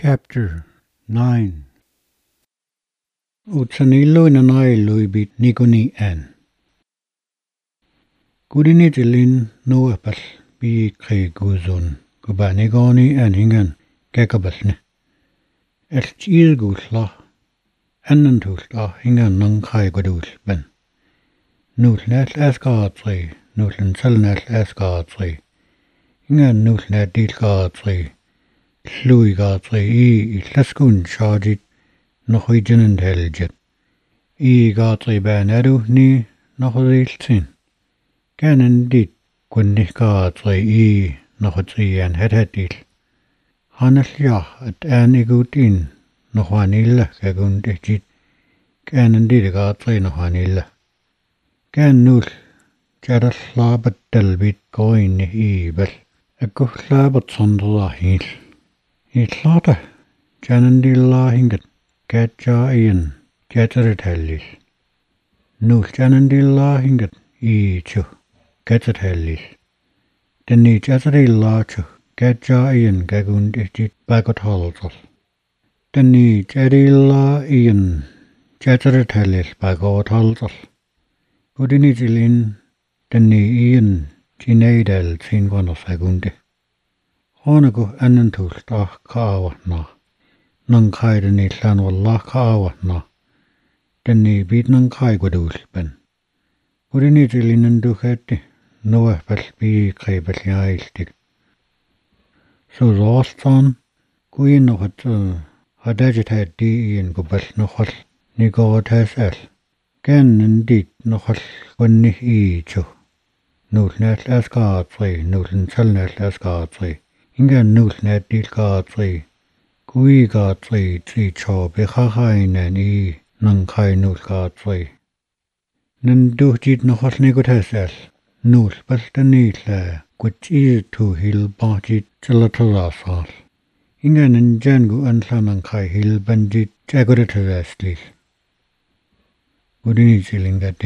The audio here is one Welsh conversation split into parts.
Chapter 9 Utsanilo nanai luibit nikoni an. Gudinitilin noapal bi kre guzon gubanigoni an hingan kekabasne. El gusla annantusla hingan nang kai godus ben. Nusnet askatri, nusen selnet askatri. Hingan nusnet dilkatri. Llwygatri laskun chargit nochidjan intelligent. Gatri banadu ni nochidiltin. Canon dit kunnigatri nochidri an headheadil. Hanasja at an igutin nochwanilla kagundijit. Canon digatri nochwanilla. Can nul jadaslabat delbit going bel. A guhlabat sondalahil. Slaughter, Janandilla hingat, Catcha Ian, Catteratellis. Nus Janandilla hingat, Chu, Catteratellis. Then each Catterilla chu, Catcha Ian, Gagundit, Bagotaltos. Then each Adilla Ian, Catteratellis, Bagotaltos. Udinitilin, then Ian, Chinadel, Singonos Agundi. Honago annantulta kaawatna. Nang kaidani lan walla kaawatna. Danni bid nang kai godulpen. Udinitilin dukheti. Noah palpi kai balyailtik. So rostan. Kuin nohat hadajit di in gubal nohal. Nigot has el. Gan indeed nohal kunni chu. Nulnet askatri. Nuln salnet askatri. Inga nulnet dilkatri. Kui gatri tri cho bechahainen nang kai nulkatri. Nanduhjit nohal nigotesel. Nul baltanila kuch tu hil bajit chalatarasal. Inga nanjangu ansanang kai hil banjit jagodatarasli. Udinitilingati.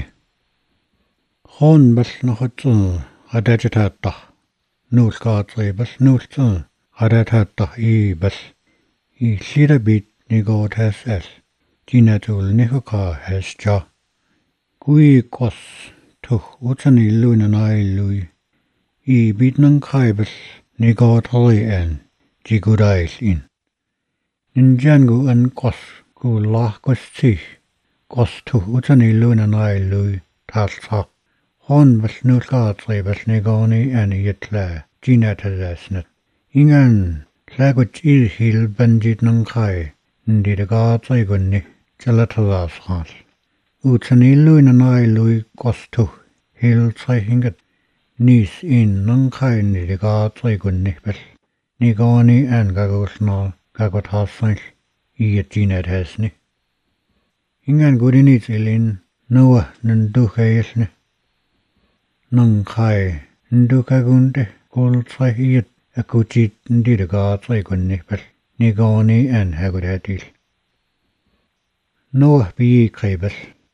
Hon bal nohat hadajatata. Nulkatri bas nultun hadatata bas sida bit nigot has el jinatul nikoka has ja kui kos tuh utani lunanai lui bit nang kai bas nigot hoi en jigudais in ninjangu an kos ku lah kos ti kos tuh utani lunanai lui talsak hon bas nulkatri bas nigoni an yitla jinatasnet. Ingan lagut hil banjit nang kai ndidagatri gunni chalatasal. Utani lunanai lui kostu hil tsai hingat nis in nang kai ndidagatri gunni bel. Nigoni an gagusnal gagotasal jinatasni. Ingan gudinitilin Noah nandukailne. Nang kai ndukagunde kol tsahiyat akujit ndidagatri gunni bel nigoni an hagudadil. Noah bi kaibel.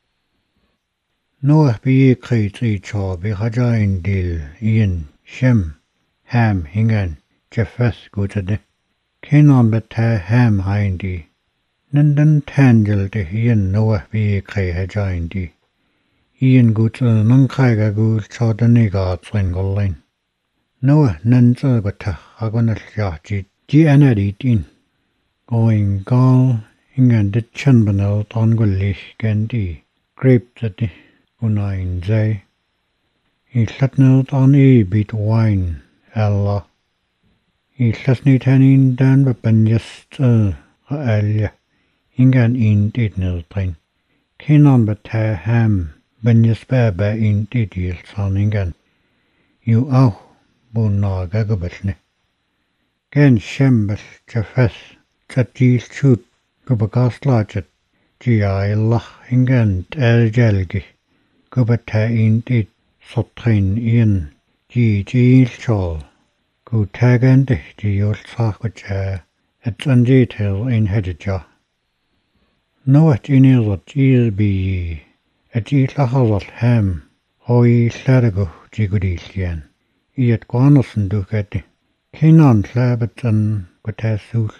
Noah bi kai tri cho bi hajain dil Ian, Shem, Ham hingan Japheth gutade. Kenan beta Ham haindi. Nandan tangel de Ian Noah bi kai hajain di. Ian gutel nang kai gagul chodaniga twingolin. Noah nanza gata agonal yachit ji anaditin. Going gal hingan de chanbanel tongolish gandhi. Grape zati unain zay. Latnel ton bit wine Allah. Latni tanin dan bapanyast alya. Hingan in ditnel train. Kenan bata Ham. Banyas baba in detail soningan. You buna gagabasne. Gan shembas Japheth chatil chut gubagastlachat jiaillah hingan jalgi gubata in dit sotrin Ian jil chol gu tagand jiol sakucha at unjitel in hedja. Noat inilot be at lahawat Ham hoi ladago jigudilian. Iat guanasan dukati. Kenan labatan gutasus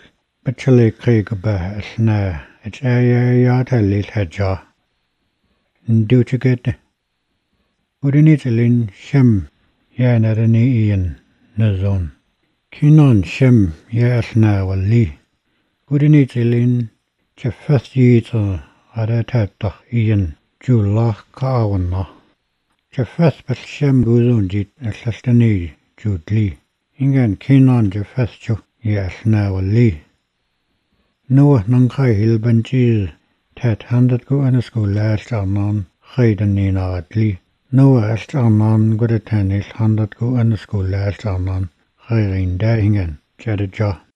Bachale Kriegaba Asna, it's Ayayata Lithaja. Nduchigate. Udinitalin Shem, Yanadani Ian, Nazon. Kinon Shem, Yasna Wali. Udinitalin, Jeffasjita, Adatata Ian, Julah Kawana. Jeffas Bat Shem Guzunjit, Aslastani, Judli. Ingan Kinon Jeffasjo, Yasna Wali. Noah Nankai Hilbanjil, Tat Handat Go and a school last Arnon, Haydanina Atli. Noah Ast Arnon got a tennis, Handat Go and a school last Arnon, Hayrin Daingen, Jadaja.